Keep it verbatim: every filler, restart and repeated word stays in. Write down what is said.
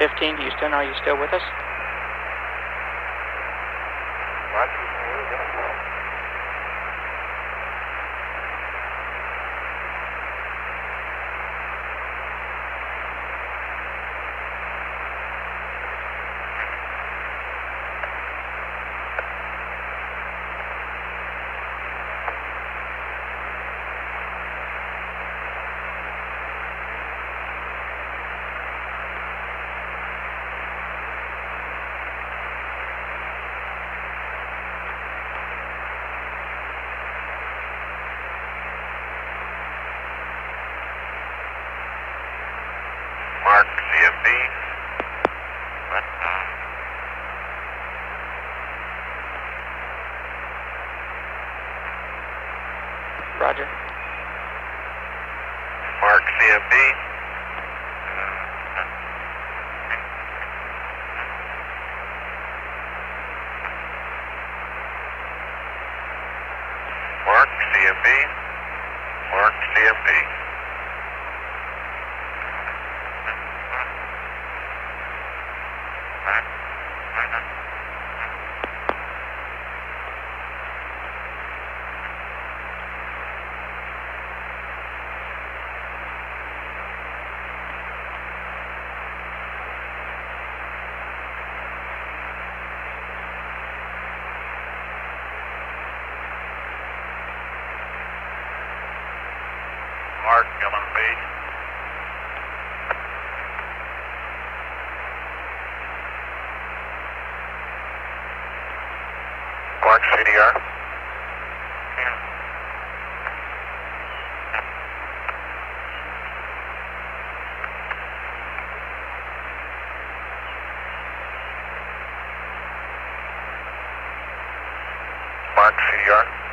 fifteen, Houston, are you still with us? Mark C M B. Roger. Mark C M B. Mark C M B. Mark C M B. Mark L M B. Mark C D R. Mark C D R.